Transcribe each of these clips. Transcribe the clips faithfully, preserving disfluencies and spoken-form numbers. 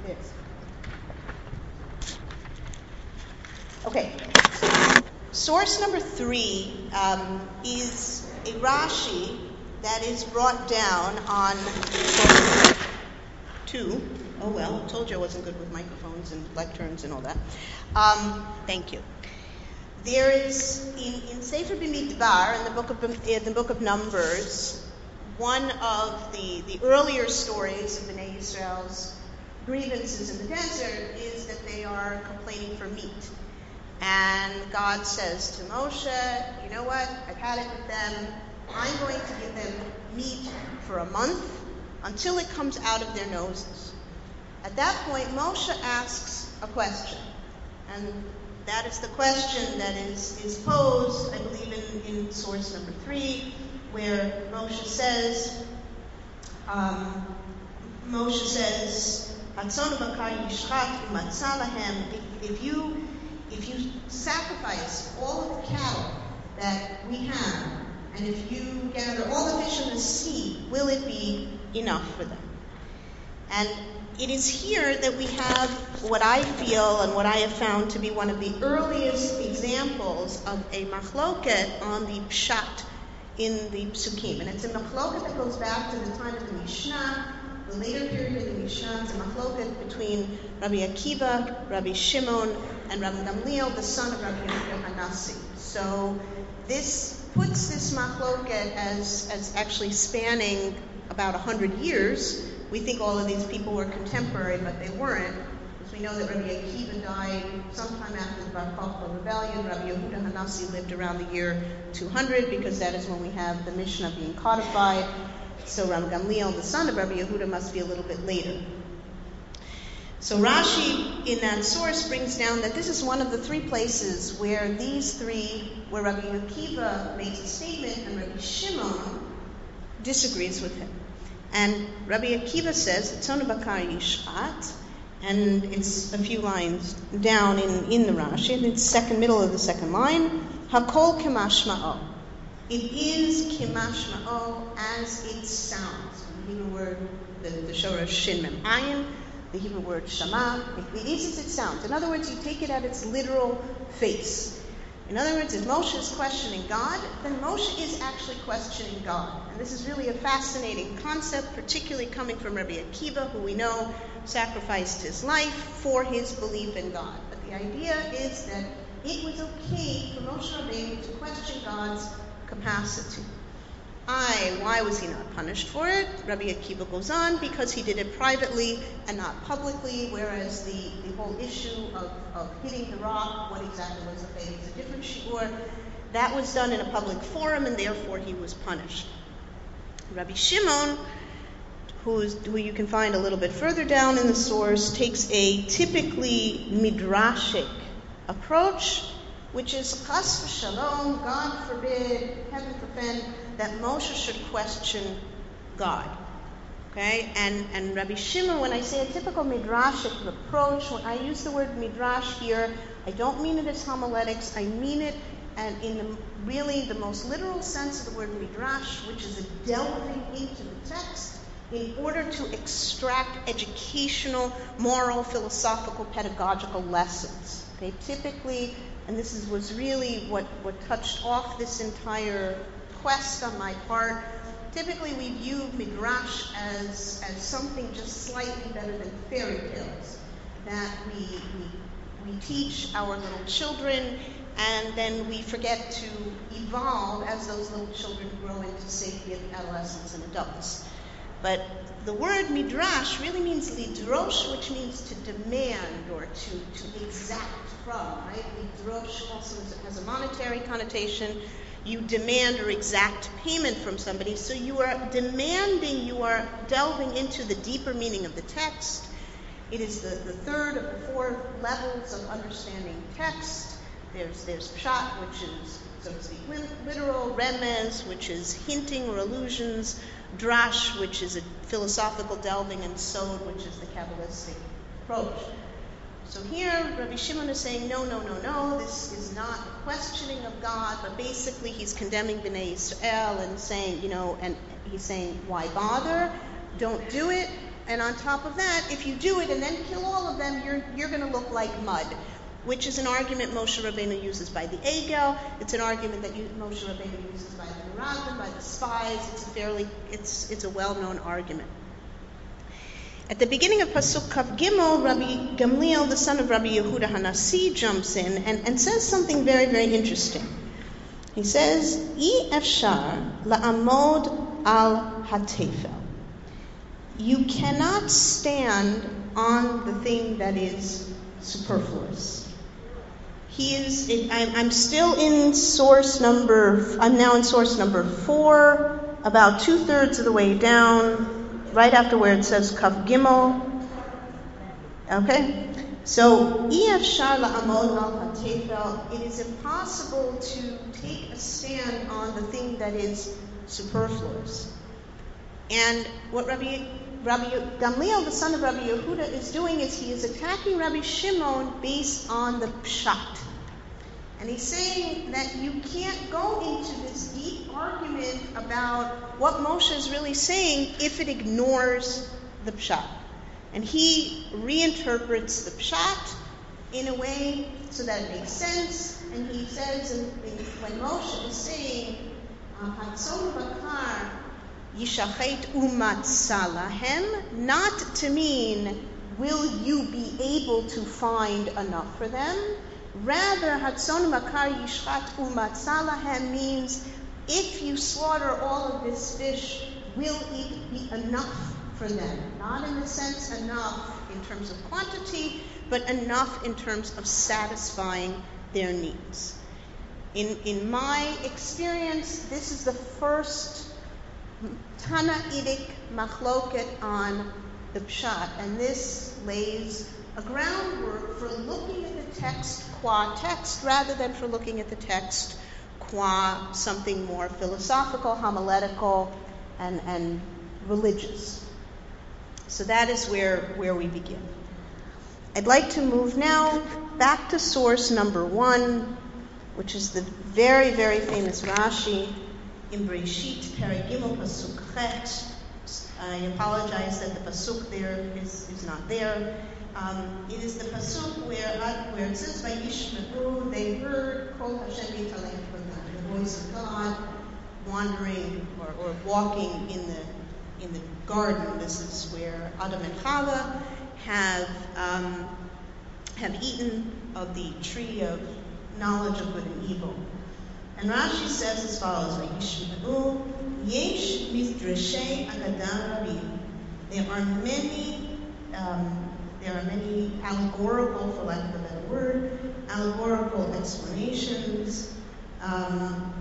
It is. Okay. Source number three um, is a Rashi that is brought down on source two. Oh well, told you I wasn't good with microphones and lecterns and all that. Um, thank you. There is in, in Sefer B'Midbar, in the book of in the book of Numbers, one of the, the earlier stories of Bnei Yisrael's grievances in the desert is that they are complaining for meat. And God says to Moshe, you know what, I've had it with them. I'm going to give them meat for a month until it comes out of their noses. At that point, Moshe asks a question. And that is the question that is, is posed, I believe, in, in source number three, where Moshe says, um, Moshe says, if you if you sacrifice all of the cattle that we have, and if you gather all the fish in the sea, will it be enough for them? And it is here that we have what I feel and what I have found to be one of the earliest examples of a machloket on the pshat in the psukim. And it's a machloket that goes back to the time of the Mishnah, the later period of the Mishnah. It's a machloket between Rabbi Akiva, Rabbi Shimon, and Rabbi Gamliel, the son of Rabbi Yehuda Hanassi. So this puts this machloket as, as actually spanning about one hundred years. We think all of these people were contemporary, but they weren't, because we know that Rabbi Akiva died sometime after the Bar Kokhba rebellion. Rabbi Yehuda Hanassi lived around the year two hundred, because that is when we have the Mishnah being codified. So Rabbi Gamliel, the son of Rabbi Yehuda, must be a little bit later. So Rashi, in that source, brings down that this is one of the three places where these three, where Rabbi Akiva makes a statement and Rabbi Shimon disagrees with him. And Rabbi Akiva says, Tzon bakar yishchat, and it's a few lines down in, in the Rashi, and it's second middle of the second line, Hakol kemashma'o. It is kemashma'o, as it sounds. The Hebrew word, the, the shoresh shin mem ayin, the Hebrew word shama, it, it is as it sounds. In other words, you take it at its literal face. In other words, if Moshe is questioning God, then Moshe is actually questioning God. And this is really a fascinating concept, particularly coming from Rabbi Akiva, who we know sacrificed his life for his belief in God. But the idea is that it was okay for Moshe Rabbeinu to question God's capacity. I, why was he not punished for it? Rabbi Akiva goes on, because he did it privately and not publicly, whereas the, the whole issue of, of hitting the rock, what exactly was the fate, is a different shiur. That was done in a public forum, and therefore he was punished. Rabbi Shimon, who's, who you can find a little bit further down in the source, takes a typically midrashic approach, which is chas v'shalom, God forbid, heaven forfend, that Moshe should question God. Okay? And and Rabbi Shimon, when I say a typical midrashic approach, when I use the word midrash here, I don't mean it as homiletics, I mean it and in the, really the most literal sense of the word midrash, which is a delving into the text in order to extract educational, moral, philosophical, pedagogical lessons. Okay? Typically, and this is, was really what, what touched off this entire quest on my part, typically we view midrash as, as something just slightly better than fairy tales that we, we, we teach our little children, and then we forget to evolve as those little children grow into safety of adolescents and adults. But the word midrash really means lidrosh, which means to demand or to, to exact from, right? Lidrosh also has a monetary connotation. You demand or exact payment from somebody. So you are demanding, you are delving into the deeper meaning of the text. It is the, the third of the four levels of understanding text. There's, there's pshat, which is, so to speak, literal, remez, which is hinting or allusions, drash, which is a philosophical delving, and sod, which is the Kabbalistic approach. So here, Rabbi Shimon is saying, no, no, no, no, this is not a questioning of God, but basically he's condemning Bnei Yisrael and saying, you know, and he's saying, why bother? Don't do it. and on top of that, if you do it and then kill all of them, you're you're going to look like mud, which is an argument Moshe Rabbeinu uses by the Egel. It's an argument that you, Moshe Rabbeinu uses by the Meraglim, by the spies. It's a fairly, it's it's a well-known argument. At the beginning of Pasuk Kav Gimel, Rabbi Gamliel, the son of Rabbi Yehuda Hanasi, jumps in and, and says something very, very interesting. He says, I efshar la'amod al hatefel. You cannot stand on the thing that is superfluous. He is, I'm, I'm still in source number, I'm now in source number four, about two-thirds of the way down, right after where it says Kav Gimel. Okay? So, I efshar la'amod al hatefel. It is impossible to take a stand on the thing that is superfluous. And what Rabbi Rabbi Gamliel, the son of Rabbi Yehuda, is doing is he is attacking Rabbi Shimon based on the pshat. And he's saying that you can't go into this deep argument about what Moshe is really saying if it ignores the pshat. And he reinterprets the pshat in a way so that it makes sense. And he says, in, in, when Moshe is saying, Hatzon Bakar Yishachet Umatzah Lahem, not to mean, will you be able to find enough for them? Rather, Hatzon Bakar Yishchat Umatzah Lahem means, if you slaughter all of this fish, will it be enough for them? Not in the sense enough in terms of quantity, but enough in terms of satisfying their needs. In in my experience, this is the first Tanaitic machloket on the pshat, and this lays a groundwork for looking at the text qua text rather than for looking at the text qua something more philosophical, homiletical, and, and religious. So that is where, where we begin. I'd like to move now back to source number one, which is the very, very famous Rashi in Breshit, Perek Gimel, Pasuk Chet. I apologize that the Pasuk there is, is not there. Um, it is the Pasuk where, where it says, Vayishma'u, they heard Kol Hashem Yitalech, the voice of God, wandering or, or walking in the in the garden. This is where Adam and Chava have um, have eaten of the tree of knowledge of good and evil. And Rashi says as follows: Vayishma'u, Yesh Midrashei Agadah Rabim. There are many, um, there are many allegorical, for lack of a better word, allegorical explanations. Um,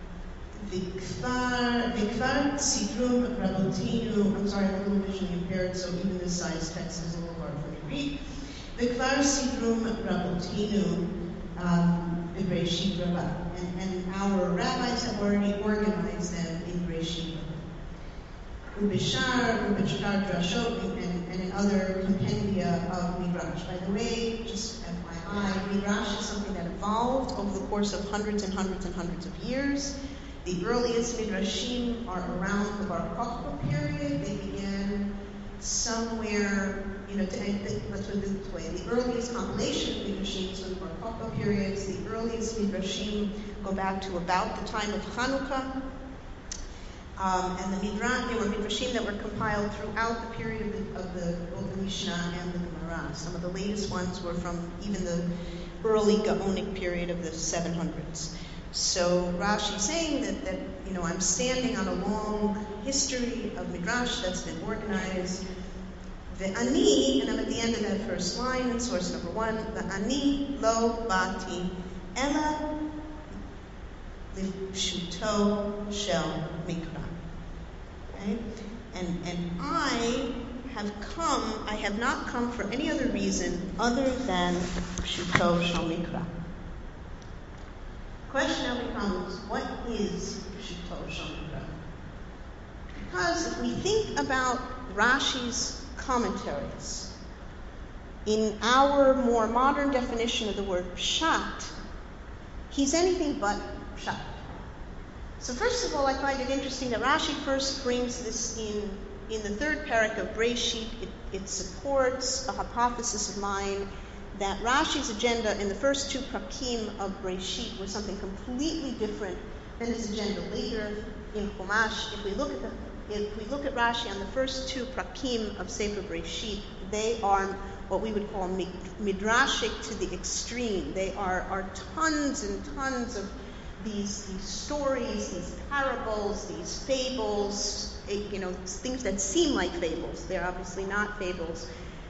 Vikvar Vikvar Sidrum Rabotinu. I'm sorry, I'm a little visually impaired, so even this size text is a little hard for me to read. Vikvar Sidrum Rabotinu Breshit Rabbah, and, and our rabbis have already organized them in Breshit Rabbah. Ubishar, Ubishar Drashot, and, and in other compendia of Midrash. By the way, just F Y I, Midrash is something that evolved over the course of hundreds and hundreds and hundreds of years. The earliest Midrashim are around the Bar Kokhba period. They began somewhere, you know, to, let's put it this way, the earliest compilation of Midrashim is the Bar Kokhba periods. The earliest Midrashim go back to about the time of Hanukkah. Um, and the Midrash, there were Midrashim that were compiled throughout the period of the, of the, of the Mishnah and the Gemara. Some of the latest ones were from even the early Gaonic period of the seven hundreds. So Rashi saying that, that, you know, I'm standing on a long history of Midrash that's been organized. The ani, and I'm at the end of that first line in source number one, the ani lo bati ela lipshuto shel mikra. Okay? And and I have come, I have not come for any other reason other than pshuto shel mikra. The question now becomes, what is pshuto shel mikra? Because if we think about Rashi's commentaries, in our more modern definition of the word pshat, he's anything but pshat. So first of all, I find it interesting that Rashi first brings this in in the third parak of Breshit, it, it supports a hypothesis of mine that Rashi's agenda in the first two prakim of Breshit was something completely different than his agenda later in Chumash. If we look at the, if we look at Rashi on the first two prakim of Sefer Breshit, they are what we would call midrashic to the extreme. They are, are tons and tons of these, these stories, these parables, these fables, you know, things that seem like fables. They're obviously not fables.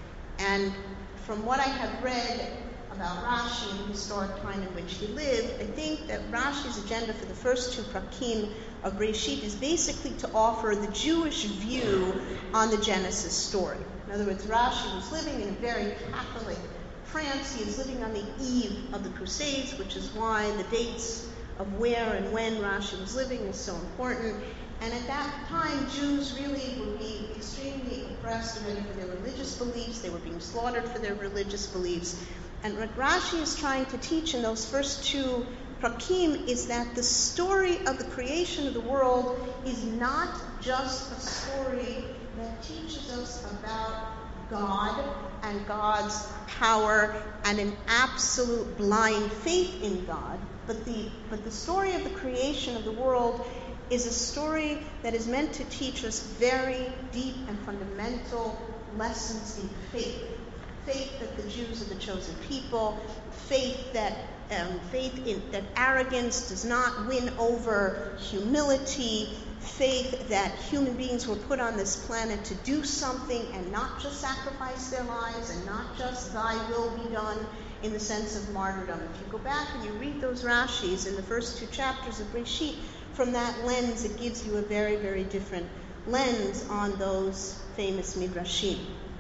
And from what I have read about Rashi and the historic time in which he lived, I think that Rashi's agenda for the first two prakim of Breshit is basically to offer the Jewish view on the Genesis story. In other words, Rashi was living in a very Catholic France. He is living on the eve of the Crusades, which is why the dates of where and when Rashi was living is so important. And at that time, Jews really were being extremely oppressed already for their religious beliefs. They were being slaughtered for their religious beliefs. And what Rashi is trying to teach in those first two prakim is that the story of the creation of the world is not just a story that teaches us about God and God's power and an absolute blind faith in God, but the but the story of the creation of the world is a story that is meant to teach us very deep and fundamental lessons in faith. Faith that the Jews are the chosen people, faith that um, faith in that arrogance does not win over humility, faith that human beings were put on this planet to do something and not just sacrifice their lives and not just thy will be done in the sense of martyrdom. If you go back and you read those Rashis in the first two chapters of Breshit, from that lens it gives you a very, very different lens on those famous midrashim.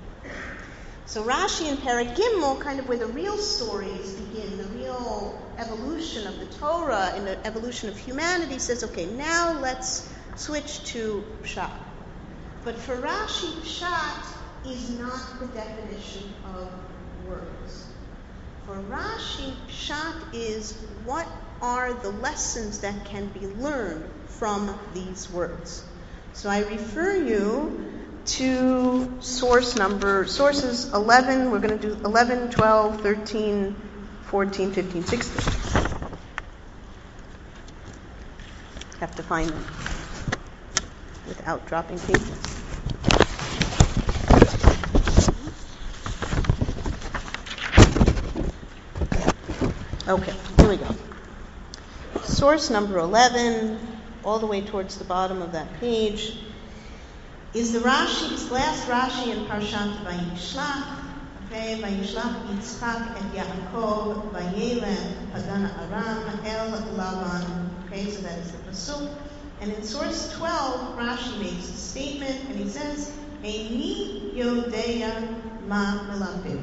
So Rashi in Perek Gimel, kind of where the real stories begin, the real evolution of the Torah and the evolution of humanity, says, okay, now let's switch to Pshat. But for Rashi, Pshat is not the definition of words. For Rashi, Pshat is what are the lessons that can be learned from these words. So I refer you to source number, sources eleven, we're going to do eleven, twelve, thirteen, fourteen, fifteen, sixteen. Have to find them without dropping pages. Okay, here we go. Source number eleven, all the way towards the bottom of that page, is the Rashi's last Rashi in Parshat Vayishlach. Okay, Vayishlach Yitzchak et Yaakov Vayelech Padan Aram El Lavan. Okay, so that is the pasuk. And in source twelve, Rashi makes a statement, and he says, Eini Yodeya Ma Melamdu.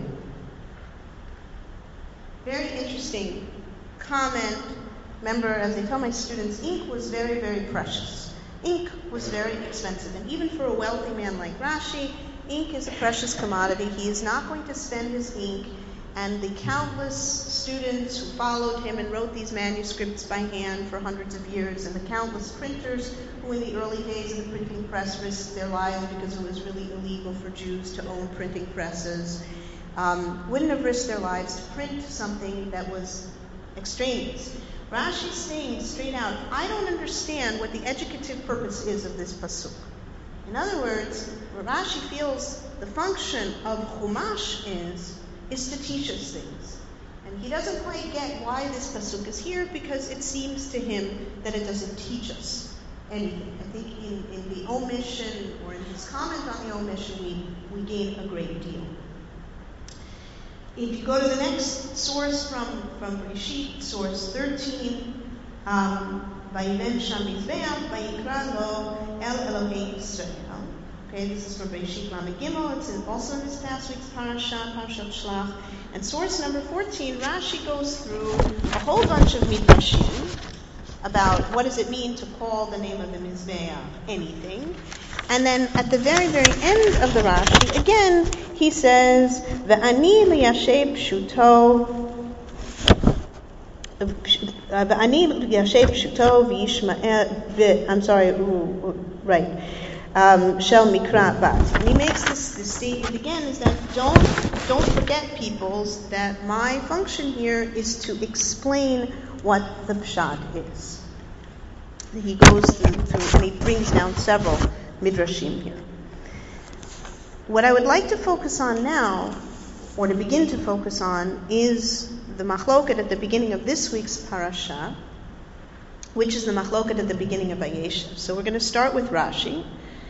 Very interesting comment. Remember, as I tell my students, ink was very, very precious. Ink was very expensive. And even for a wealthy man like Rashi, ink is a precious commodity. He is not going to spend his ink. And the countless students who followed him and wrote these manuscripts by hand for hundreds of years, and the countless printers who in the early days of the printing press risked their lives because it was really illegal for Jews to own printing presses, um, wouldn't have risked their lives to print something that was extraneous. Rashi's saying straight out, I don't understand what the educative purpose is of this pasuk. In other words, what Rashi feels the function of Chumash is, is to teach us things. And he doesn't quite get why this pasuk is here, because it seems to him that it doesn't teach us anything. I think in, in the omission, or in his comment on the omission, we, we gain a great deal. If you go to the next source from, from Breshit, source thirteen, um, Vayiven Sham Mizbeach, Vayikra Lo El Elohei Yisrael. Okay, this is from Breshit Lamed Gimel. It's in, also in this past week's parasha, Parashat Shlach. And source number fourteen, Rashi goes through a whole bunch of midrashim about what does it mean to call the name of the Mizbeach anything. And then at the very, very end of the Rashi, again, he says, Ve'ani liyashem pshuto, Ve'ani liyashem pshuto v'yishma'el, I'm sorry, right. um, Shel Mikra Bat. And he makes this, this statement again, is that don't, don't forget, peoples, that my function here is to explain what the Pshat is. He goes through, through and he brings down several midrashim here. What I would like to focus on now, or to begin to focus on, is the machloket at the beginning of this week's parasha, which is the machloket at the beginning of Vayeshev. So we're going to start with Rashi,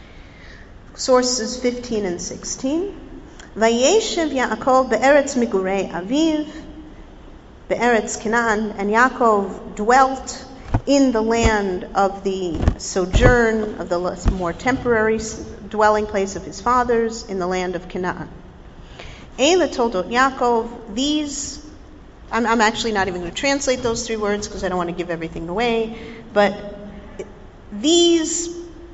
sources fifteen and sixteen. Vayeshev Yaakov be'eretz migurei aviv, be'eretz Canaan, and Yaakov dwelt in the land of the sojourn, of the more temporary dwelling place of his fathers, in the land of Canaan. Eila toldot Yaakov, these, I'm, I'm actually not even going to translate those three words because I don't want to give everything away, but these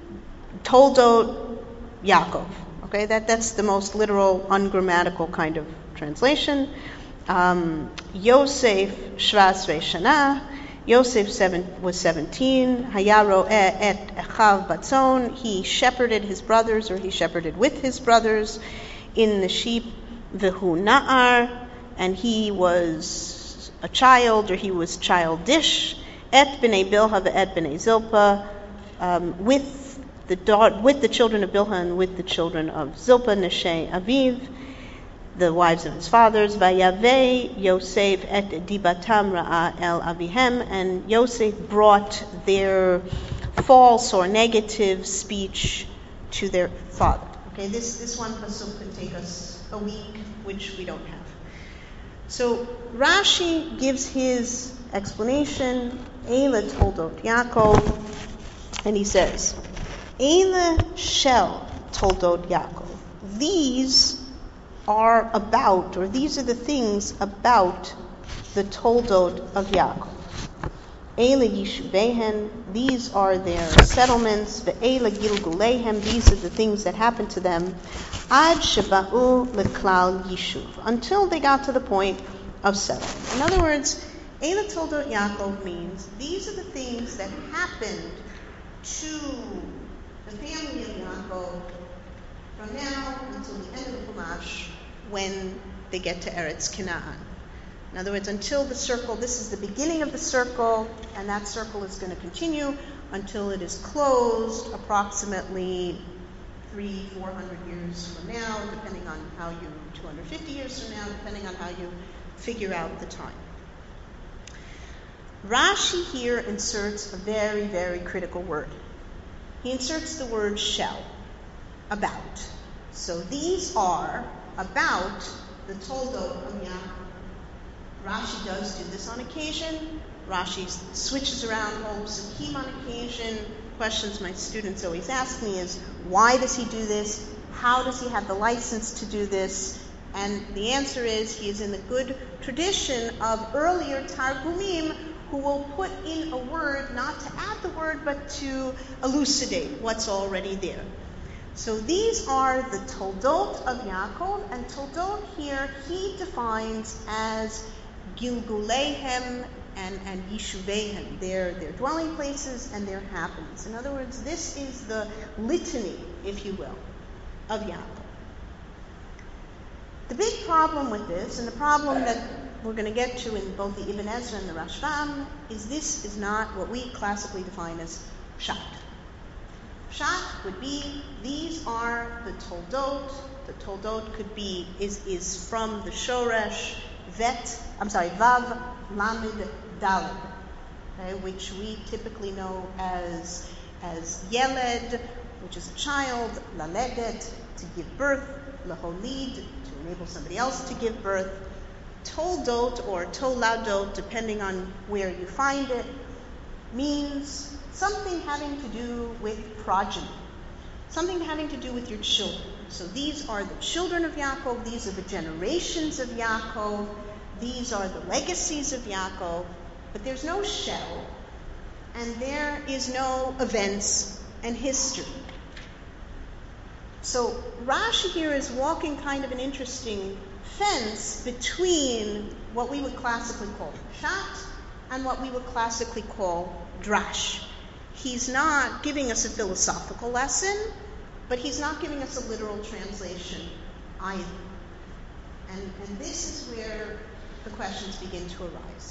toldot Yaakov, okay, that, that's the most literal, ungrammatical kind of translation. Um, Yosef Shvasrei Shana, Yosef seven, was seventeen. Hayaro et Echav Batzon. He shepherded his brothers, or he shepherded with his brothers in the sheep. V'hu Na'ar, and he was a child, or he was childish. Et b'nei Bilha ve'et b'nei Zilpa, um, with the daughter, with the children of Bilha and with the children of Zilpa, Neshei Aviv, the wives of his fathers. Vayaveh Yosef et dibatam ra'a el avihem, and Yosef brought their false or negative speech to their father. Okay, this, this one pasuk could take us a week, which we don't have. So Rashi gives his explanation, Eila toldot Yaakov, and he says, Eila shel toldot Yaakov. These are about, or these are the things about the toldot of Yaakov. Eila yishuvehen, these are their settlements. Ve'eila gilguleihem, these are the things that happened to them. Ad sheba'u leklal yishuv, until they got to the point of settlement. In other words, Eila toldot Yaakov means these are the things that happened to the family of Yaakov from now until the end of the Chumash, when they get to Eretz Canaan. In other words, until the circle, this is the beginning of the circle, and that circle is going to continue until it is closed approximately three, four hundred years from now, depending on how you, two hundred fifty years from now, depending on how you figure out the time. Rashi here inserts a very, very critical word. He inserts the word shel, about. So these are about the toldot of Yaakov. Rashi does do this on occasion. Rashi switches around whole psukim on occasion. Questions my students always ask me is, why does he do this? How does he have the license to do this? And the answer is, he is in the good tradition of earlier Targumim, who will put in a word, not to add the word, but to elucidate what's already there. So these are the toldot of Yaakov, and toldot here he defines as gilguleihem and, and yishuvehem, their, their dwelling places and their happenings. In other words, this is the litany, if you will, of Yaakov. The big problem with this, and the problem that we're going to get to in both the Ibn Ezra and the Rashbam, is this is not what we classically define as pshat. Pshat would be, these are the toldot. The toldot could be, is, is from the shoresh, vet, I'm sorry, vav, lamed, daled, okay, which we typically know as, as yeled, which is a child, laledet, to give birth, laholid, to enable somebody else to give birth, toldot or toladot, depending on where you find it, means something having to do with progeny, something having to do with your children. So these are the children of Yaakov, these are the generations of Yaakov, these are the legacies of Yaakov, but there's no shell, and there is no events and history. So Rashi here is walking kind of an interesting fence between what we would classically call pshat and what we would classically call drash. He's not giving us a philosophical lesson, but he's not giving us a literal translation either. And, and this is where the questions begin to arise.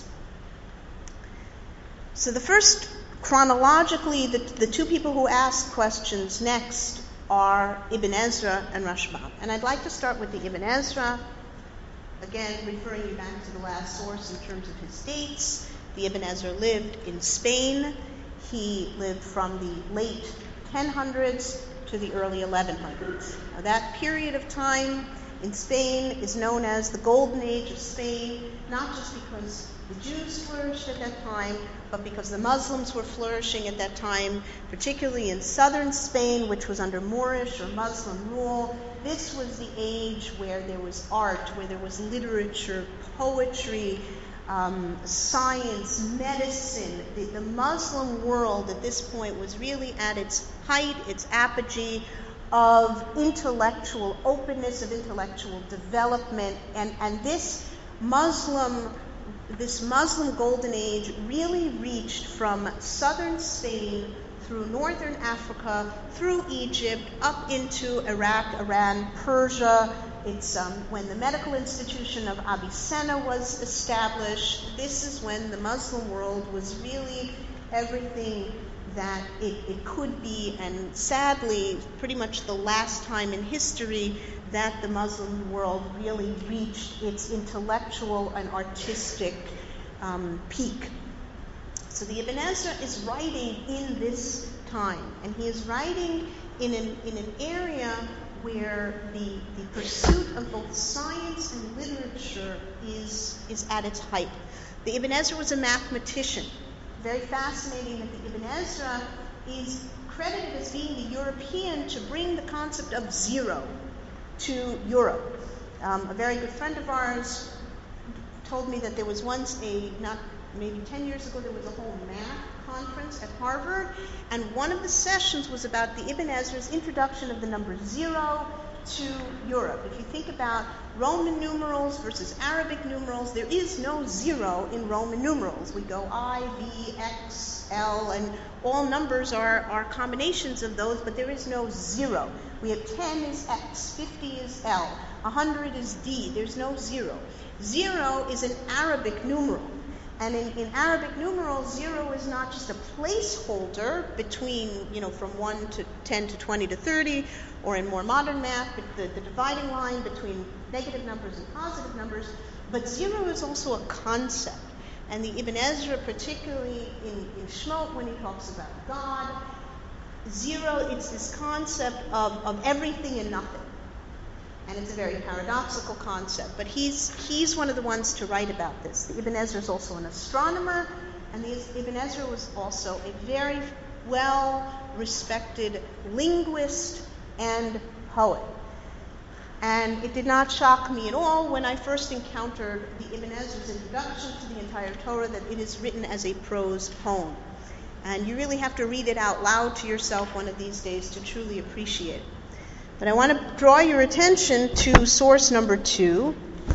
So the first, chronologically, the, the two people who ask questions next are Ibn Ezra and Rashbam. And I'd like to start with the Ibn Ezra, again referring you back to the last source in terms of his dates. The Ibn Ezra lived in Spain. He lived from the late ten hundreds to the early eleven hundreds. Now, that period of time in Spain is known as the Golden Age of Spain, not just because the Jews flourished at that time, but because the Muslims were flourishing at that time, particularly in southern Spain, which was under Moorish or Muslim rule. This was the age where there was art, where there was literature, poetry, um, science, medicine. The, the Muslim world at this point was really at its height, its apogee of intellectual openness, of intellectual development, and, and this Muslim This Muslim Golden Age really reached from southern Spain through northern Africa, through Egypt, up into Iraq, Iran, Persia. It's um, when the medical institution of Avicenna was established. This is when the Muslim world was really everything that it, it could be, and sadly, pretty much the last time in history that the Muslim world really reached its intellectual and artistic um, peak. So the Ibn Ezra is writing in this time, and he is writing in an, in an area where the, the pursuit of both science and literature is, is at its height. The Ibn Ezra was a mathematician. Very fascinating that the Ibn Ezra is credited as being the European to bring the concept of zero to Europe. Um, a very good friend of ours told me that there was once a, not maybe ten years ago, there was a whole math conference at Harvard, and one of the sessions was about the Ibn Ezra's introduction of the number zero to Europe. If you think about Roman numerals versus Arabic numerals, there is no zero in Roman numerals. We go I, V, X, L, and all numbers are, are combinations of those, but there is no zero. We have ten is X, fifty is L, one hundred is D. There's no zero. Zero is an Arabic numeral. And in, in Arabic numerals, zero is not just a placeholder between, you know, from one to ten to twenty to thirty, or in more modern math, the, the dividing line between negative numbers and positive numbers, but zero is also a concept. And the Ibn Ezra, particularly in, in Shemot, when he talks about God, zero, it's this concept of, of everything and nothing. And it's a very paradoxical concept, but he's he's one of the ones to write about this. The Ibn Ezra is also an astronomer, and the Ibn Ezra was also a very well-respected linguist and poet. And it did not shock me at all when I first encountered the Ibn Ezra's introduction to the entire Torah that it is written as a prose poem. And you really have to read it out loud to yourself one of these days to truly appreciate it. But I want to draw your attention to source number two,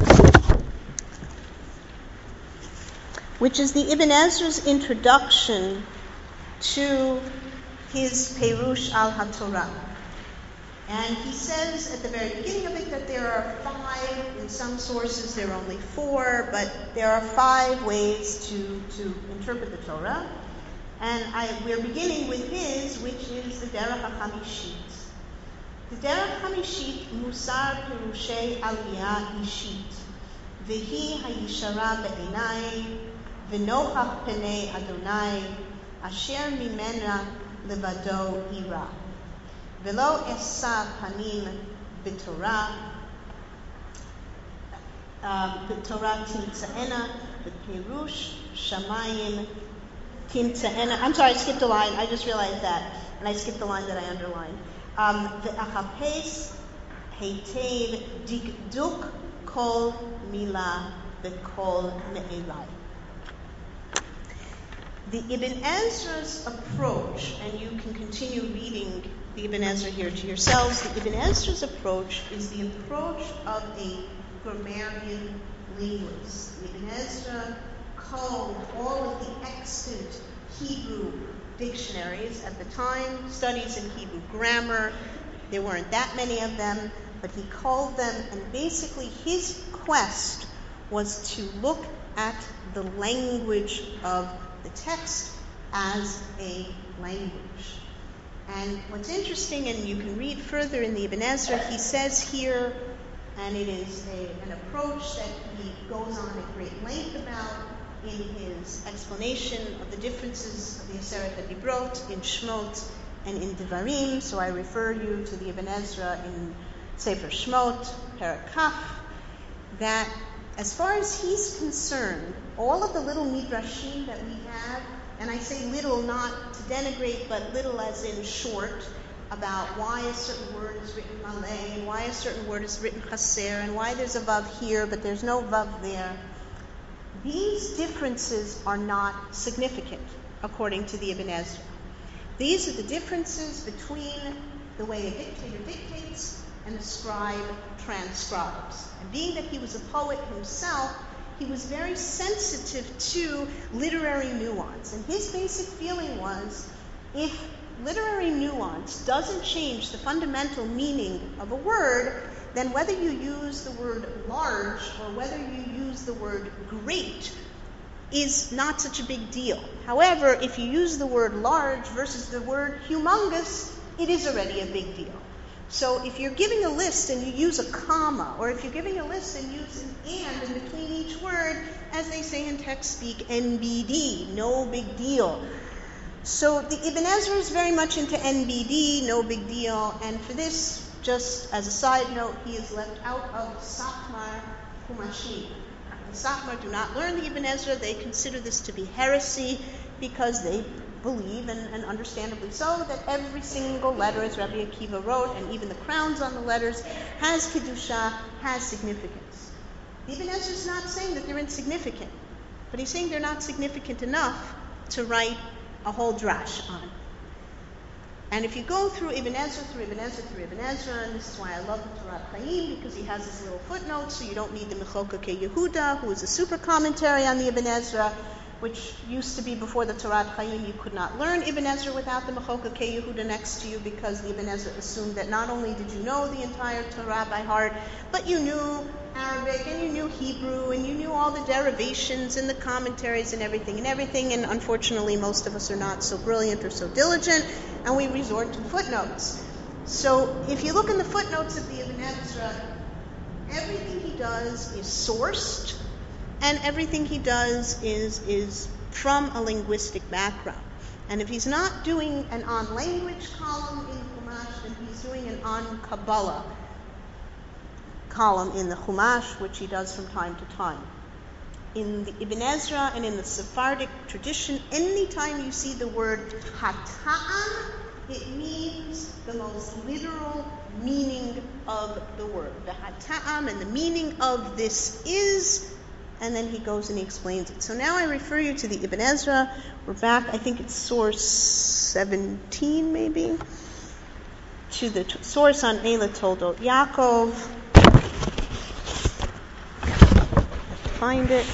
which is the Ibn Ezra's introduction to his Perush al-HaTorah. And he says at the very beginning of it that there are five, in some sources there are only four, but there are five ways to, to interpret the Torah. And I, we're beginning with his, which is the Derech HaChamishit. The Derech HaChamishit, Musar Perushei Aliyah Ishit, Vehi Hayishara Be'enai, V'nochach Penei Adonai, Asher Mimena Levado Ira, V'lo Esa Panim B'Torah, B'Torah Timtzaena, B'Perush Shamayim Timtzaena. I'm sorry, I skipped a line. I just realized that, and I skipped the line that I underlined. Um, Ve'achapes Heitev Dikduk Kol Mila B'Kol Me'elai. The Ibn Ezra's approach, and you can continue reading the Ibn Ezra here to yourselves, the Ibn Ezra's approach is the approach of a grammarian linguist. The Ibn Ezra culled all of the extant Hebrew dictionaries at the time, studies in Hebrew grammar, There weren't that many of them, but he called them, and basically his quest was to look at the language of the text as a language. And what's interesting, and you can read further in the Ibn Ezra, he says here, and it is a, an approach that he goes on at great length about in his explanation of the differences of the Aseret HaDibrot in Shmot and in Devarim. So I refer you to the Ibn Ezra in Sefer Shmot, Perek Kaf, that as far as he's concerned, all of the little midrashim that we have, and I say little not to denigrate, but little as in short, about why a certain word is written malay, and why a certain word is written chaser, and why there's a vav here, but there's no vav there. These differences are not significant, according to the Ibn Ezra. These are the differences between the way a dictator dictates and the scribe transcribes. And being that he was a poet himself, he was very sensitive to literary nuance. And his basic feeling was, if literary nuance doesn't change the fundamental meaning of a word, then whether you use the word large or whether you use the word great is not such a big deal. However, if you use the word large versus the word humongous, it is already a big deal. So if you're giving a list and you use a comma, or if you're giving a list and use an and in between each word, as they say in text speak, N B D, no big deal. So the Ibn Ezra is very much into N B D, no big deal, and for this, just as a side note, he is left out of Satmar Humashim. The Satmar do not learn the Ibn Ezra. They consider this to be heresy because they believe, and, and understandably so, that every single letter, as Rabbi Akiva wrote, and even the crowns on the letters, has Kedusha, has significance. The Ibn Ezra is not saying that they're insignificant, but he's saying they're not significant enough to write a whole drash on. And if you go through Ibn Ezra, through Ibn Ezra, through Ibn Ezra, and this is why I love the Torah Chaim, because he has his little footnotes, so you don't need the Mechokekei Yehuda, who is a super commentary on the Ibn Ezra, which used to be before the Torah Chaim. You could not learn Ibn Ezra without the Mechokekei Yehuda next to you, because the Ibn Ezra assumed that not only did you know the entire Torah by heart, but you knew Arabic, and you knew Hebrew, and you knew all the derivations and the commentaries and everything and everything, and unfortunately most of us are not so brilliant or so diligent, and we resort to footnotes. So if you look in the footnotes of the Ibn Ezra, everything he does is sourced, and everything he does is is from a linguistic background. And if he's not doing an on-language column in Chumash, then he's doing an on-Kabbalah column in the Chumash, which he does from time to time. In the Ibn Ezra and in the Sephardic tradition, anytime you see the word hata'am, it means the most literal meaning of the word. The hata'am, and the meaning of this is, and then he goes and he explains it. So now I refer you to the Ibn Ezra. We're back, I think it's source seventeen maybe, to the t- source on Eila Toldot Yaakov. Find it.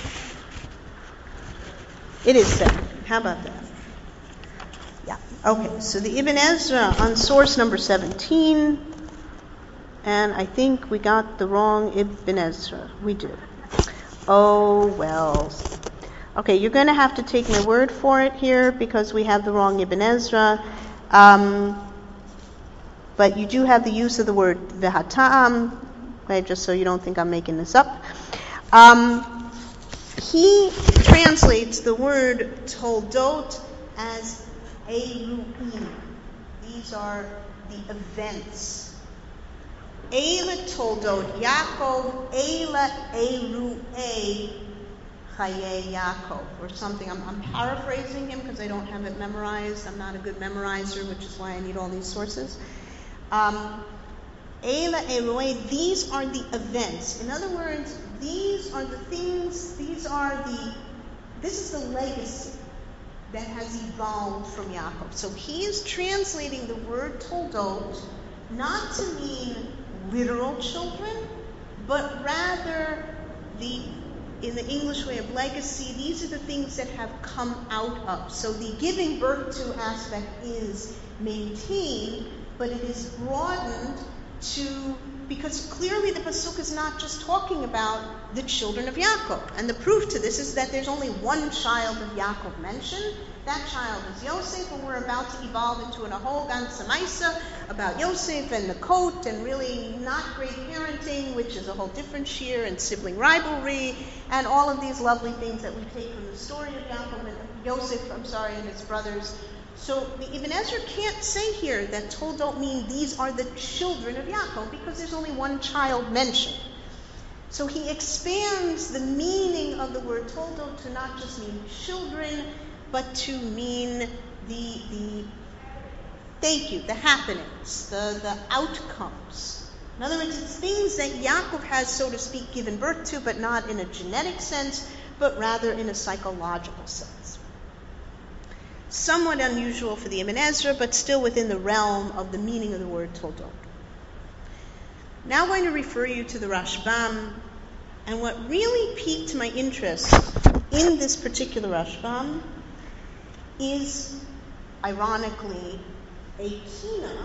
It is seventeen. How about that? Yeah. Okay, so the Ibn Ezra on source number seventeen, and I think we got the wrong Ibn Ezra. We do. Oh, well. Okay, you're going to have to take my word for it here because we have the wrong Ibn Ezra. Um, but you do have the use of the word v'hata'am, okay, just so you don't think I'm making this up. Um, he translates the word toldot as Eiluim. These are the events. Eila toldot Yaakov, Eila Eiluei Chaye Yaakov, or something. I'm, I'm paraphrasing him because I don't have it memorized. I'm not a good memorizer, which is why I need all these sources. Um, Eila Eiluei, these are the events. In other words, these are the things, these are the, this is the legacy that has evolved from Yaakov. So he is translating the word toldot not to mean literal children, but rather the, in the English way of legacy, these are the things that have come out of. So the giving birth to aspect is maintained, but it is broadened to, because clearly the pasuk is not just talking about the children of Yaakov. And the proof to this is that there's only one child of Yaakov mentioned. That child is Yosef, and we're about to evolve into an whole ganze maisa about Yosef and the coat and really not great parenting, which is a whole different shir, and sibling rivalry, and all of these lovely things that we take from the story of Yaakov and Yosef, I'm sorry, and his brothers. So the Ibn Ezra can't say here that Toldot mean these are the children of Yaakov, because there's only one child mentioned. So he expands the meaning of the word Toldot to not just mean children, but to mean the the thank you, the happenings, the, the outcomes. In other words, it's things that Yaakov has, so to speak, given birth to, but not in a genetic sense, but rather in a psychological sense. Somewhat unusual for the Ibn Ezra, but still within the realm of the meaning of the word Toldot. Now I'm going to refer you to the Rashbam, and what really piqued my interest in this particular Rashbam is, ironically, a kina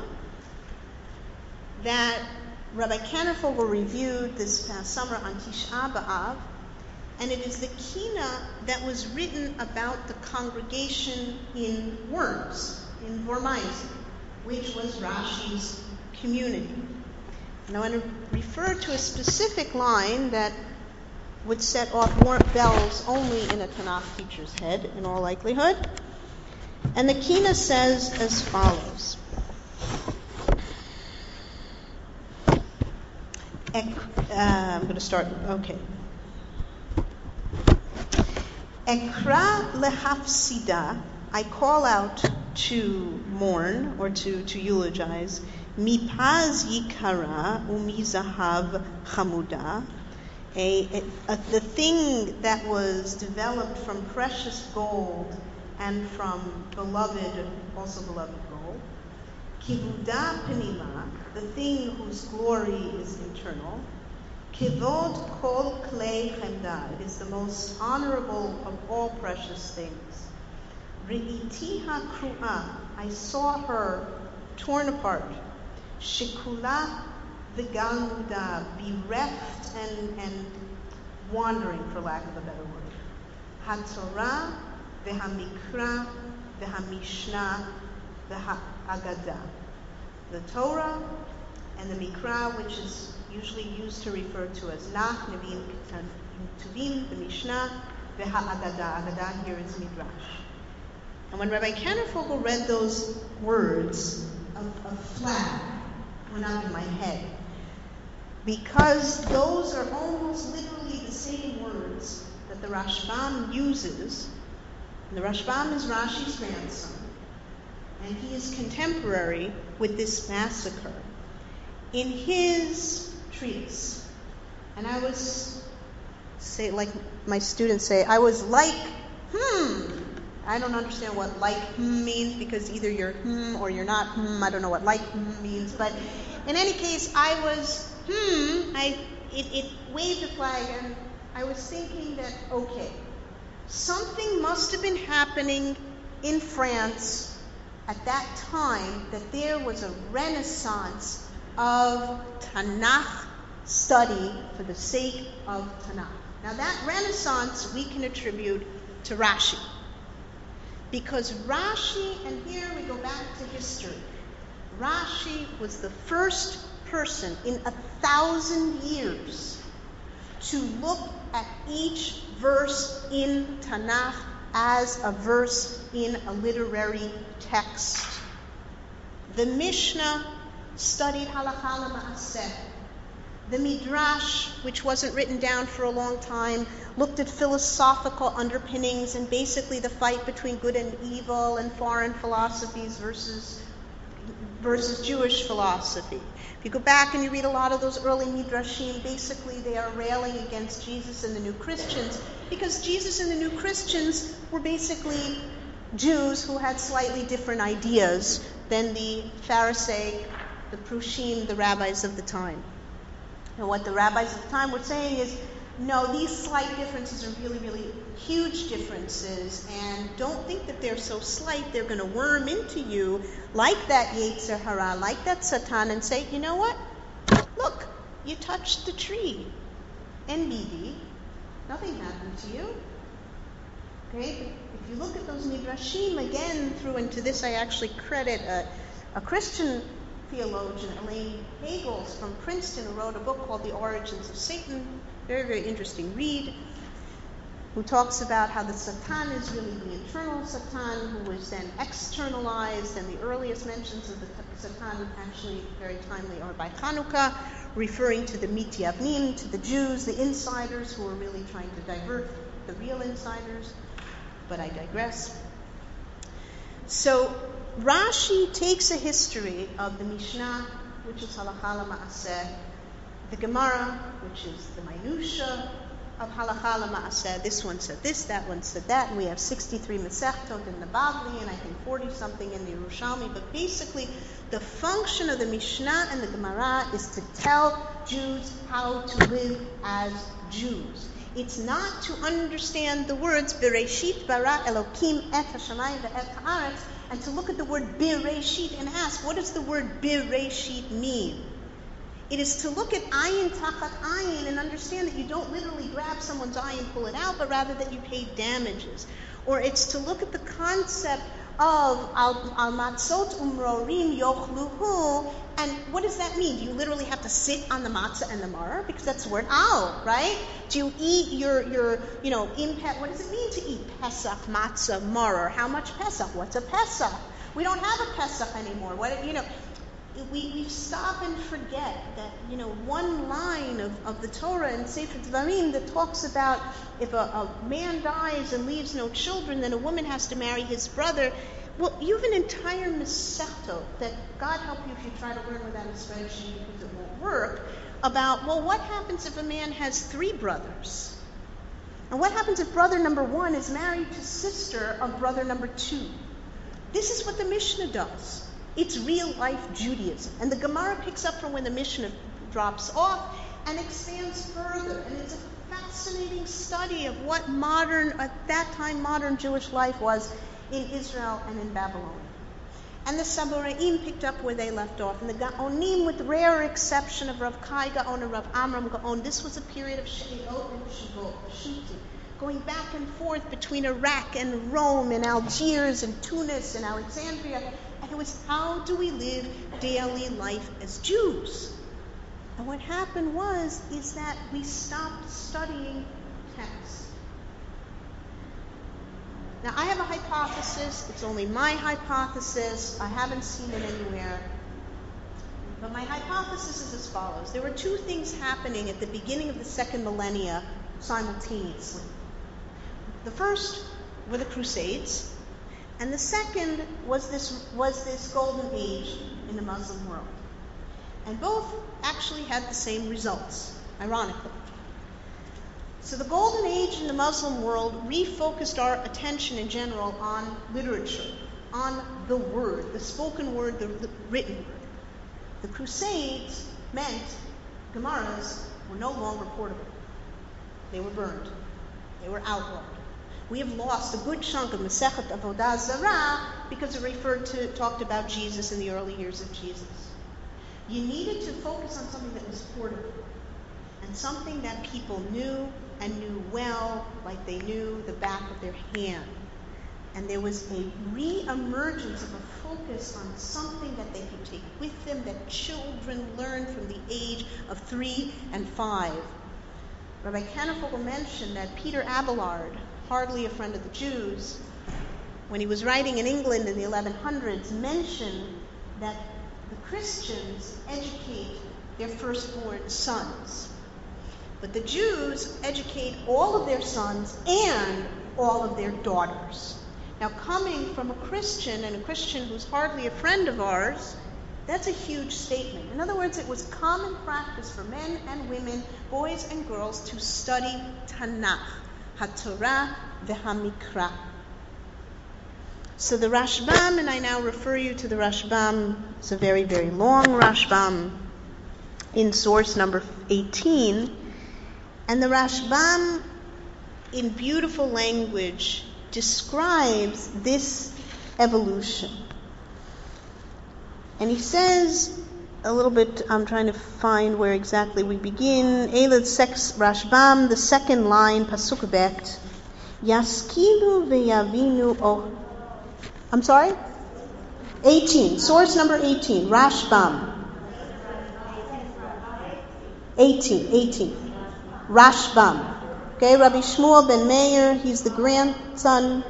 that Rabbi Kannervogel reviewed this past summer on Tisha B'Av, and it is the kina that was written about the congregation in Worms, in Vormaizen, which was Rashi's community. And I want to refer to a specific line that would set off more bells only in a Tanakh teacher's head, in all likelihood. And the kina says as follows. Ek, uh, I'm going to start, okay. Ekra lehafsida, I call out to mourn or to, to eulogize, mipaz yikara umizahav chamuda, a, a, a, the thing that was developed from precious gold and from beloved, also beloved gold. Kivuda penima, the thing whose glory is internal. Kivod kol klei chemda, it is the most honorable of all precious things. Re'iti ha'kru'a, I saw her torn apart. Shikula v'galmuda, bereft and, and wandering, for lack of a better word. HaTorah v'hamikra v'hamishna v'ha'agada. The Torah and the Mikra, which is usually used to refer to as Nach, Nevi'im, Tuvim, the Mishnah, v'ha'agada. Agada here is Midrash. And when Rabbi Kannervogel read those words, a, a flag went up in my head, because those are almost literally the same words that the Rashbam uses. And the Rashbam is Rashi's grandson, and he is contemporary with this massacre in his treatise. And I was, say, like my students say, I was like, hmm. I don't understand what like hmm means, because either you're hmm or you're not hmm. I don't know what like hmm means. But in any case, I was hmm. I it, it waved a flag, and I was thinking that, okay, something must have been happening in France at that time, that there was a renaissance of Tanakh study for the sake of Tanakh. Now that renaissance we can attribute to Rashi. Because Rashi, and here we go back to history, Rashi was the first person in a thousand years to look at each verse in Tanakh as a verse in a literary text. The Mishnah studied halakha l'ma'aseh. The Midrash, which wasn't written down for a long time, looked at philosophical underpinnings and basically the fight between good and evil and foreign philosophies versus versus Jewish philosophy. If you go back and you read a lot of those early Midrashim, basically they are railing against Jesus and the new Christians, because Jesus and the new Christians were basically Jews who had slightly different ideas than the Pharisaic, the Prushim, the rabbis of the time. And what the rabbis at the time were saying is, no, these slight differences are really, really huge differences, and don't think that they're so slight, they're going to worm into you like that Yetzer Hara, like that Satan, and say, you know what? Look, you touched the tree. N B D. Nothing happened to you. Okay? If you look at those Midrashim, again, through into this, I actually credit a, a Christian theologian, Elaine Hagels from Princeton, who wrote a book called The Origins of Satan. Very, very interesting read, who talks about how the Satan is really the eternal Satan, who was then externalized, and the earliest mentions of the Satan actually very timely are by Hanukkah, referring to the Mityavnim, to the Jews, the insiders who were really trying to divert the real insiders, but I digress. So Rashi takes a history of the Mishnah, which is Halakha L'Ma'aseh, the Gemara, which is the minutia of Halakha L'Ma'aseh. This one said this, that one said that, and we have sixty-three Masechtot in the Bavli, and I think forty-something in the Yerushalmi. But basically, the function of the Mishnah and the Gemara is to tell Jews how to live as Jews. It's not to understand the words Bereshit bara Elokim et hashamayim ve'et haaretz, and to look at the word Bereshit and ask, what does the word Bereshit mean? It is to look at ayin tachat ayin and understand that you don't literally grab someone's eye and pull it out, but rather that you pay damages. Or it's to look at the concept of al matzot umrorim yochluhu, and what does that mean? Do you literally have to sit on the matzah and the maror? Because that's the word al, right? Do you eat your, your you know, impet, what does it mean to eat Pesach, matzah, maror? How much Pesach? What's a Pesach? We don't have a Pesach anymore. What, you know, we, we stop and forget that, you know, one line of, of the Torah in Sefer Dvarim that talks about if a, a man dies and leaves no children, then a woman has to marry his brother. Well, you have an entire Masechto that, God help you if you try to learn without a spreadsheet because it won't work, about, well, what happens if a man has three brothers? And what happens if brother number one is married to sister of brother number two? This is what the Mishnah does. It's real-life Judaism. And the Gemara picks up from when the Mishnah drops off and expands further. And it's a fascinating study of what modern, at that time, modern Jewish life was in Israel and in Babylon. And the Saboraim picked up where they left off. And the Gaonim, with rare exception of Rav Kai Gaon and Rav Amram Gaon, this was a period of She'ot and Shivot, Shutim, going back and forth between Iraq and Rome and Algiers and Tunis and Alexandria. And it was, how do we live daily life as Jews? And what happened was, is that we stopped studying texts. Now, I have a hypothesis. It's only my hypothesis. I haven't seen it anywhere. But my hypothesis is as follows. There were two things happening at the beginning of the second millennia simultaneously. The first were the Crusades, and the second was this was this golden age in the Muslim world. And both actually had the same results, ironically. So the golden age in the Muslim world refocused our attention in general on literature, on the word, the spoken word, the, the written word. The Crusades meant Gemaras were no longer portable. They were burned. They were outlawed. We have lost a good chunk of Masechet Avodah Zarah because it referred to, talked about Jesus in the early years of Jesus. You needed to focus on something that was portable and something that people knew and knew well, like they knew the back of their hand. And there was a re-emergence of a focus on something that they could take with them, that children learned from the age of three and five. Rabbi Kannefogel mentioned that Peter Abelard, hardly a friend of the Jews, when he was writing in England in the eleven hundreds, mentioned that the Christians educate their firstborn sons. But the Jews educate all of their sons and all of their daughters. Now, coming from a Christian, and a Christian who's hardly a friend of ours, that's a huge statement. In other words, it was common practice for men and women, boys and girls, to study Tanakh, HaTorah v'Hamikra. So the Rashbam, and I now refer you to the Rashbam, it's a very, very long Rashbam, in source number eighteen, And the Rashbam, in beautiful language, describes this evolution. And he says a little bit, I'm trying to find where exactly we begin. Eilad Sex Rashbam, the second line, Pasuk Bet. Yaskilu veyavinu oh. I'm sorry? eighteen. Source number eighteen. Rashbam. eighteen. eighteen. Rashbam. Okay, Rabbi Shmuel ben Meir, he's the grandson.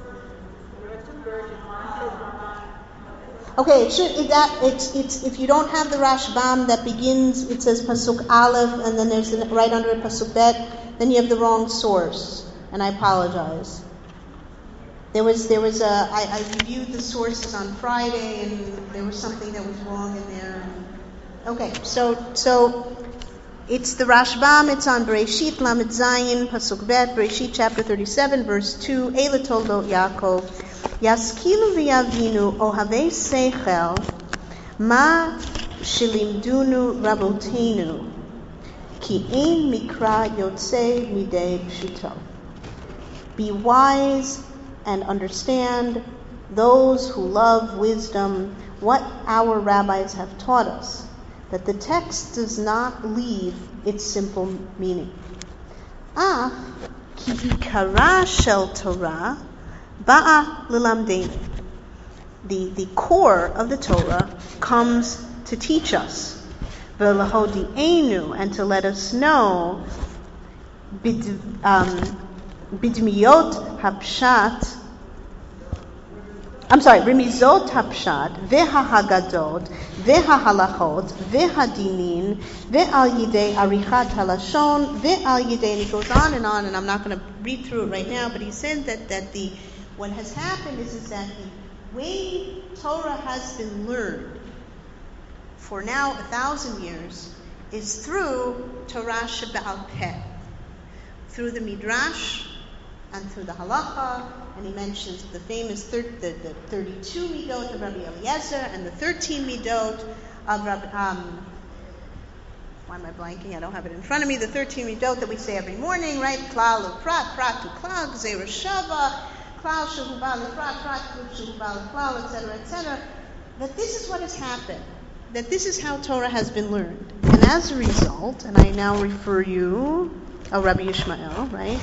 Okay, it should, it, that, it's, it's, if you don't have the Rashbam that begins, it says Pasuk Aleph, and then there's the, right under it Pasuk Bet, then you have the wrong source. And I apologize. There was, there was a, I, I reviewed the sources on Friday, and there was something that was wrong in there. Okay, so, so, it's the Rashbam, it's on Bereshit, Lamed Zayin, Pasuk Bet, Bereshit chapter thirty-seven, verse two, Eila Toldot Yaakov, Yaskilu v'yavinu ohavei seichel, ma shilimdunu rabotenu, ki ein mikra yotzei midei pshuto. Be wise and understand, those who love wisdom, what our rabbis have taught us, that the text does not leave its simple meaning. Ah, ki ikara shel Torah ba'a lilamdeinu. The the core of the Torah comes to teach us, v'lahodi'enu, and to let us know, bid, um, bidmiyot hapshat. I'm sorry, Remizot Hapshat, Veha Hagadot, Veha Halachot, Veha Dinin, Ve'al Yidei Arichat Halashon, Ve'al Yidei, and he goes on and on, and I'm not going to read through it right now, but he said that, that the what has happened is, is that the way Torah has been learned for now a thousand years is through Torah Shebe'al Peh, through the Midrash and through the Halacha. And he mentions the famous thir- the, the thirty-two midot of Rabbi Eliezer and the thirteen midot of Rabbi, um, why am I blanking? I don't have it in front of me. The thirteen midot that we say every morning, right? Klal u'prat, prat u'klal, gzeira shava, klal shehu ba l'prat, prat shehu ba l'klal, et cetera, et cetera. That this is what has happened. That this is how Torah has been learned. And as a result, and I now refer you, oh, Rabbi Yishmael, right?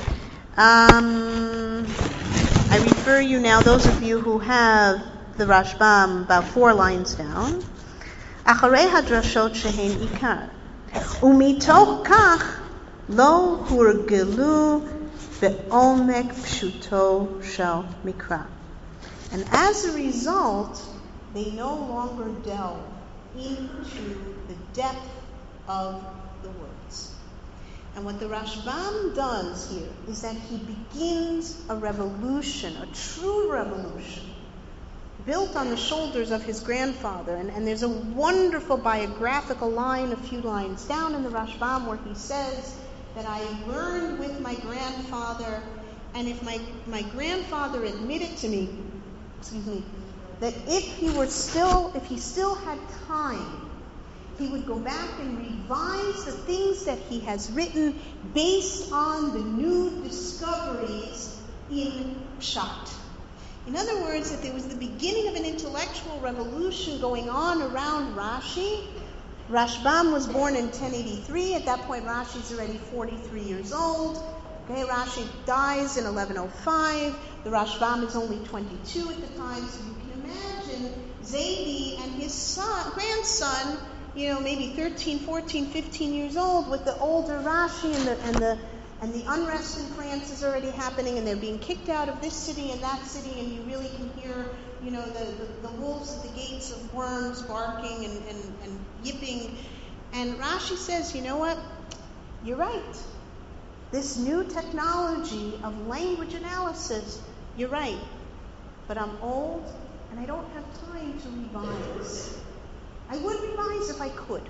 Um... I refer you now, those of you who have the Rashbam about four lines down. Acharei hadrashot shehen ikar. Umitoch kach lo hurgelu be'omek pshuto shel mikra. And as a result, they no longer delve into the depth of the words. And what the Rashbam does here is that he begins a revolution, a true revolution, built on the shoulders of his grandfather. And, and there's a wonderful biographical line a few lines down in the Rashbam where he says that I learned with my grandfather, and if my, my grandfather admitted to me, excuse me, that if he were still, if he still had time, he would go back and revise the things that he has written based on the new discoveries in Pshat. In other words, that there was the beginning of an intellectual revolution going on around Rashi. Rashbam was born in ten eighty-three. At that point, Rashi's already forty-three years old. Okay, Rashi dies in eleven oh five. The Rashbam is only twenty-two at the time, so you can imagine Zaidi and his son, grandson, you know, maybe thirteen, fourteen, fifteen years old with the older Rashi, and the and the and the unrest in France is already happening, and they're being kicked out of this city and that city, and you really can hear, you know, the, the, the wolves at the gates of Worms barking and, and, and yipping. And Rashi says, you know what? You're right. This new technology of language analysis, you're right. But I'm old, and I don't have time to revise. I would revise if I could.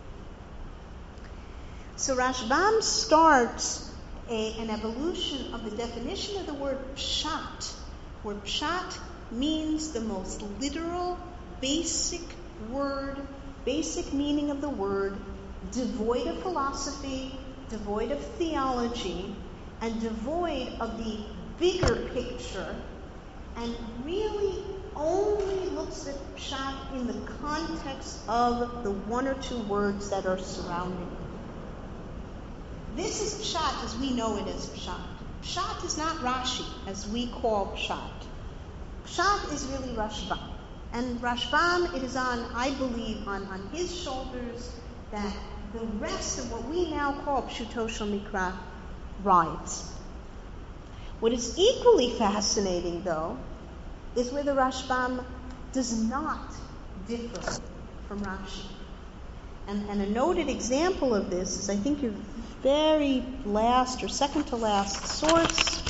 So Rashbam starts a, an evolution of the definition of the word pshat, where pshat means the most literal, basic word, basic meaning of the word, devoid of philosophy, devoid of theology, and devoid of the bigger picture, and really only looks at pshat in the context of the one or two words that are surrounding it. This is pshat as we know it as pshat. Pshat is not Rashi, as we call pshat. Pshat is really Rashbam. And Rashbam, it is on, I believe, on, on his shoulders that the rest of what we now call Pshuto Shel Mikra rides. What is equally fascinating, though, is where the Rashbam does not differ from Rashi. And, and a noted example of this is, I think, your very last or second to last source,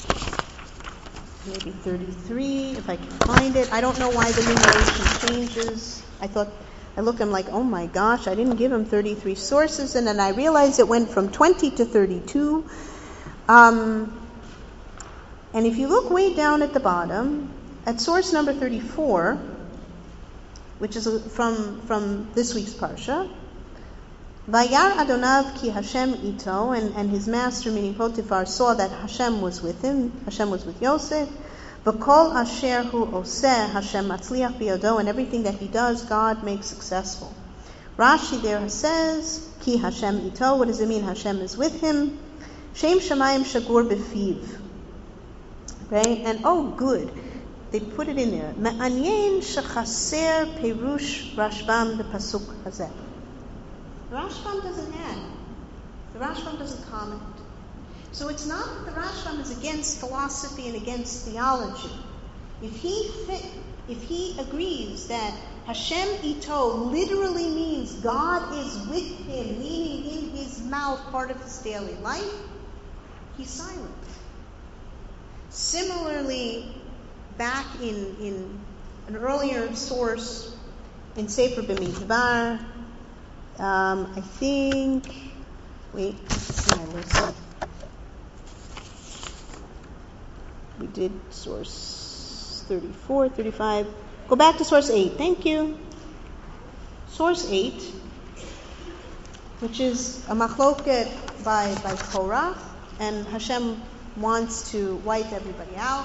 maybe thirty-three, if I can find it. I don't know why the numeration changes. I thought, I look, I'm like, oh my gosh, I didn't give him thirty-three sources, and then I realized it went from twenty to thirty-two. Um, and if you look way down at the bottom, at source number thirty-four, which is from, from this week's Parsha, Vayar Adonav ki Hashem ito, and, and his master, meaning Potiphar, saw that Hashem was with him, Hashem was with Yosef, V'kol asher hu oseh Hashem matzliach biyodo, and everything that he does, God makes successful. Rashi there says, ki Hashem ito, what does it mean Hashem is with him? Shem shamayim shagur befiv. Okay, and oh good, they put it in there. Me'anyen shechaser perush Rashbam b'pasuk hazeh. The Rashbam doesn't add. The Rashbam doesn't comment. So it's not that the Rashbam is against philosophy and against theology. If he fit, if he agrees that Hashem ito literally means God is with him, meaning in his mouth, part of his daily life, he's silent. Similarly, back in, in an earlier source in Sefer B'Midbar, um, I think, wait, let's see my list. We did source thirty-four, thirty-five. Go back to source eight. Thank you. Source eight, which is a machloket by, by Korach, and Hashem wants to wipe everybody out.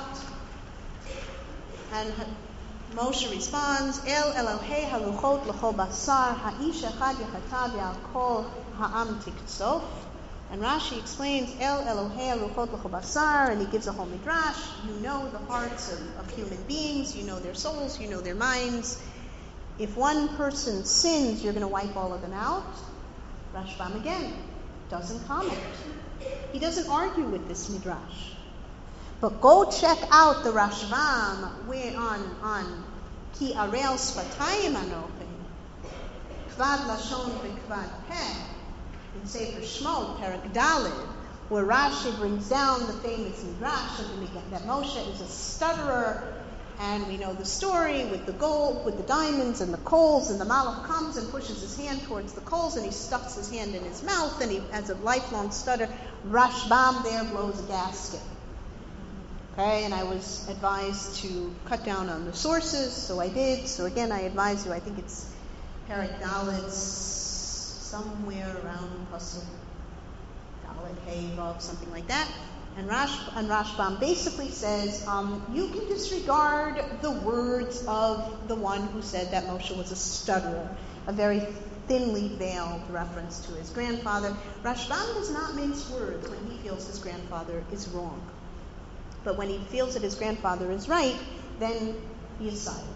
And Moshe responds, El Elohei haluchot l'chol basar ha'ish echad yachatav yal kol ha'am tiktsof. And Rashi explains, El Elohei haluchot l'chol basar, and he gives a whole midrash. You know the hearts of, of human beings, you know their souls, you know their minds. If one person sins, you're going to wipe all of them out. Rashbam again doesn't comment. He doesn't argue with this midrash. But go check out the Rashbam where on on Ki Arel Sfatayim Anochi, Kvad Lashon V'Kvad Peh, in Sefer Shmot, Perek Daled, where Rashi brings down the famous midrash that Moshe is a stutterer, and we know the story with the gold, with the diamonds and the coals, and the Malach comes and pushes his hand towards the coals, and he stuffs his hand in his mouth, and he has a lifelong stutter. Rashbam there blows a gasket. Okay, and I was advised to cut down on the sources, so I did. So again, I advise you, I think it's Perek Dalet, somewhere around Pasuk Dalet, Hey, Vav, something like that. And, Rash, and Rashbam basically says, um, you can disregard the words of the one who said that Moshe was a stutterer, a very thinly veiled reference to his grandfather. Rashbam does not mince words when he feels his grandfather is wrong. But when he feels that his grandfather is right, then he is silent.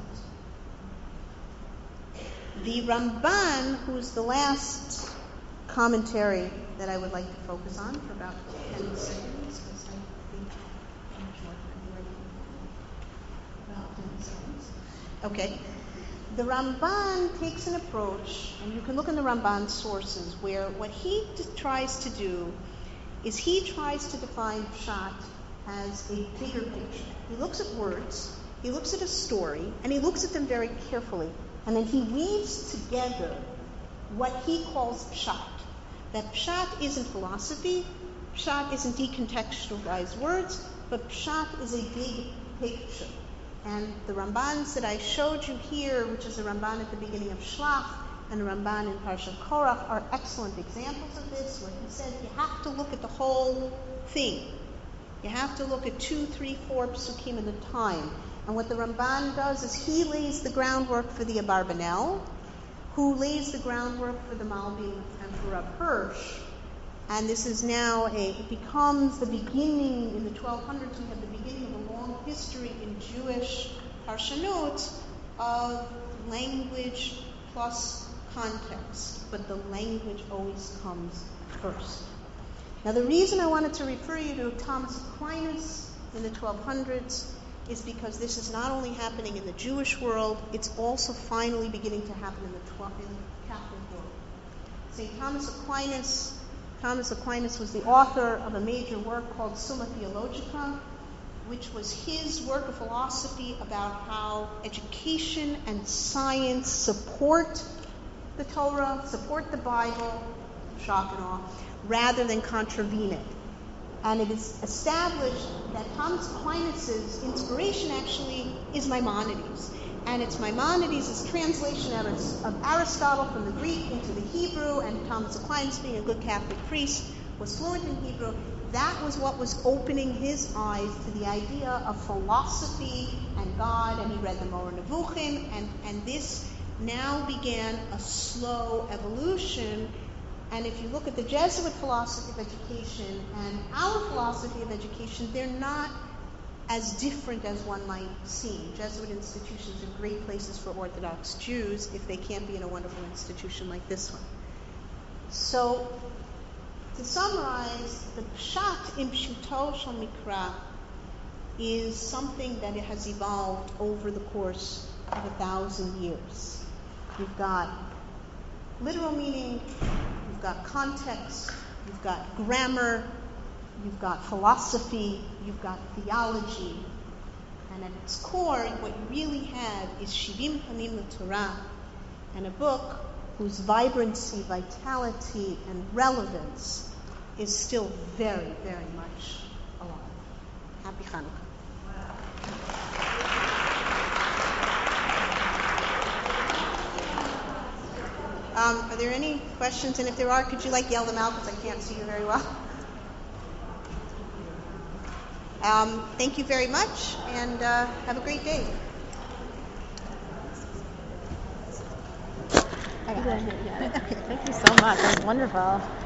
The Ramban, who's the last commentary that I would like to focus on for about ten seconds, because I think how much more time do I have? About ten seconds. Okay. The Ramban takes an approach, and you can look in the Ramban sources, where what he t- tries to do is he tries to define pshat as a bigger picture. He looks at words, he looks at a story, and he looks at them very carefully. And then he weaves together what he calls pshat. That pshat isn't philosophy, pshat isn't decontextualized words, but pshat is a big picture. And the Rambans that I showed you here, which is the Ramban at the beginning of Shlach, and Ramban in Parshat Korach are excellent examples of this, where he says you have to look at the whole thing. You have to look at two, three, four psukim at a time. And what the Ramban does is he lays the groundwork for the Abarbanel, who lays the groundwork for the Malbim and for Rav Hirsch. And this is now a, it becomes the beginning, in the twelve hundreds, we have the beginning of a long history in Jewish Parshanot of language plus context. But the language always comes first. Now the reason I wanted to refer you to Thomas Aquinas in the twelve hundreds is because this is not only happening in the Jewish world, it's also finally beginning to happen in the, twelfth, in the Catholic world. Saint Thomas Aquinas Thomas Aquinas was the author of a major work called Summa Theologica, which was his work of philosophy about how education and science support the Torah, support the Bible, shock and awe, rather than contravene it. And it is established that Thomas Aquinas' inspiration actually is Maimonides. And it's Maimonides' translation of Aristotle from the Greek into the Hebrew, and Thomas Aquinas, being a good Catholic priest, was fluent in Hebrew. That was what was opening his eyes to the idea of philosophy and God, and he read the Moreh Nevuchim, and, and this now began a slow evolution. And if you look at the Jesuit philosophy of education and our philosophy of education, they're not as different as one might seem. Jesuit institutions are great places for Orthodox Jews if they can't be in a wonderful institution like this one. So, to summarize, the Pshat in Pshuto Shel Mikra is something that has evolved over the course of a thousand years. You've got literal meaning, you've got context, you've got grammar, you've got philosophy, you've got theology, and at its core, what you really have is Shivim Panim LeTorah, and a book whose vibrancy, vitality, and relevance is still very, very much alive. Happy Hanukkah. Um, are there any questions? And if there are, could you like yell them out because I can't see you very well? Um, thank you very much, and uh, have a great day. Thank you so much. That was wonderful.